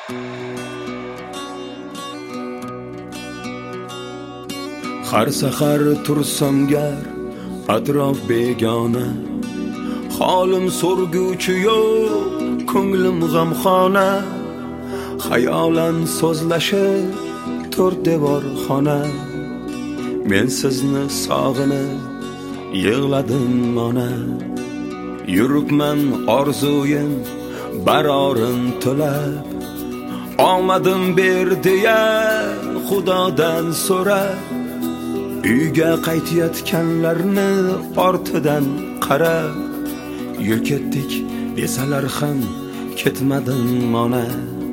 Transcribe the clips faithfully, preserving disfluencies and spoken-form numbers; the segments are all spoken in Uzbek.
har sahar tursam gar atrof begona, holim so'rguvchi yo'q, ko'nglim g'amxona, xayolan so'zlashib to'rt devor xona. Men sizni sog'inib yig'ladim ona, yuribman orzuyim barorin tilab, omadim ber deya xudodan so'rab, uyga qaytayotganlarni ortidan qarab, yur ketdik desalar ham ketmadim ona.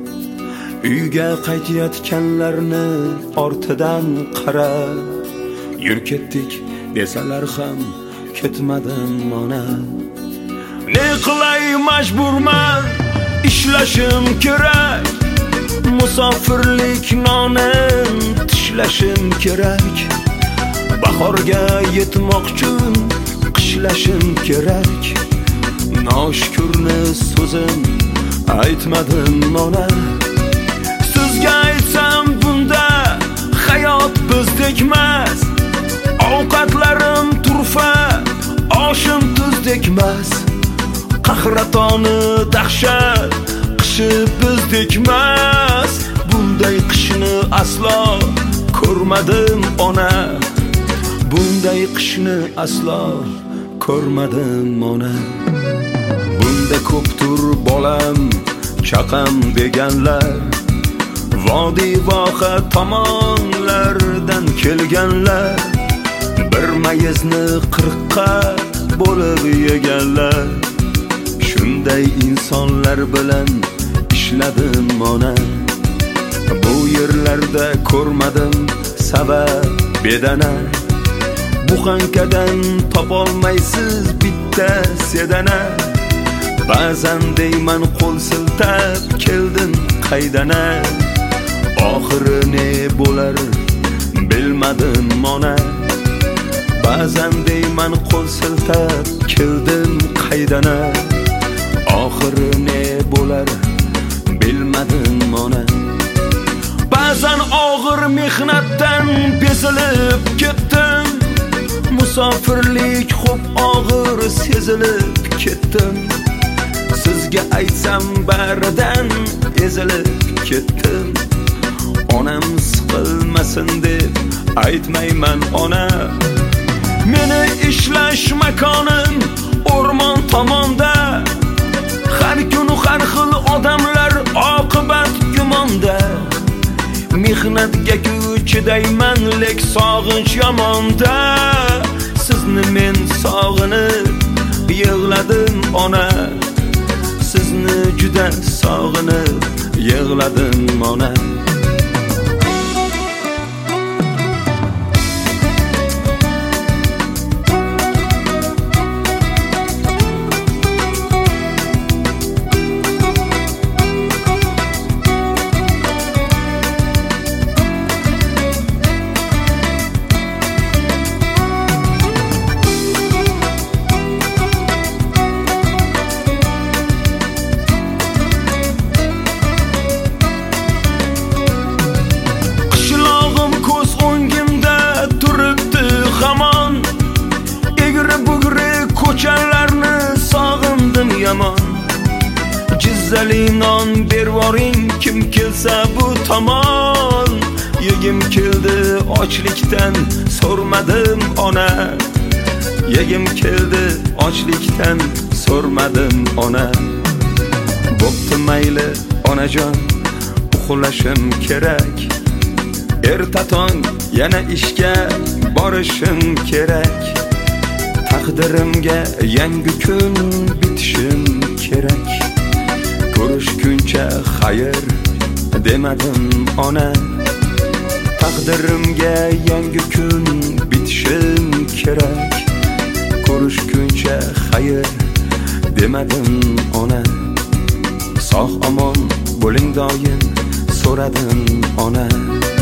Uyga qaytayotganlarni ortidan qarab, yur ketdik desalar ham ketmadim ona. Ne qilay majburman, ishlashim kerak, musofirlik nonin tishlashim kerak, bahorga yetmoqchun qishlashim kerak. Noshukurni so'zim aytmadim ona, sizga aytsam bunda hayot bizdekmas, ovqatlarim turfa, oshim tuzdekmas, qahratoni dahshat qishi bizdekmas. Bunday qishni aslo ko'rmadim ona, bunday qishni aslo ko'rmadim ona. Bunda ko'ptur bolam chaqam deganlar, vodiy voha tomonlardan kelganlar, bir mayizni qirqqa bo'lib yeganlar. Shunday insonlar bilan ishladim ona, bu yerlarda ko'rmadim sabab bedana. Buxankadan topolmaysiz bitta sedana, ba'zan deyman qo'l siltab keldim qaydana. Oxiri ne bo'lar bilmadim ona, ba'zan deyman qo'l siltab keldim qaydana. Oxiri ne bo'lar bilmadim ona. Ba'zan og'ir mehnatdan bezilib ketdim, musofirlik xo'p og'ir sezilib ketdim. Sizga aytsam baridan ezilib ketdim. Onam siqilmasin deb aytmayman ona, meni ishlash makonim o'rmon tomonda. Har kun har xil odamlar oqibat gumonda. Mehnatga chidayman lek sog'inch yomonda. Sizni men sog'inib yig'ladim ona, sizni juda sog'inib yig'ladim ona. Jizzali non bervoring kim kelsa bu tomon. Yegim keldi ochlikdan so'rmadim ona, yegim keldi ochlikdan so'rmadim ona. Bo'pti mayli onajon, uxlashim kerak, erta tong yana ishga borishim kerak. Taqdirimga yangi kun bitishim kerak. Ko'rishguncha xayr demadim ona, taqdirimga yangi kun bitishim kerak. Ko'rishguncha xayr demadim ona. Sog' omon bo'ling doim so'radim ona.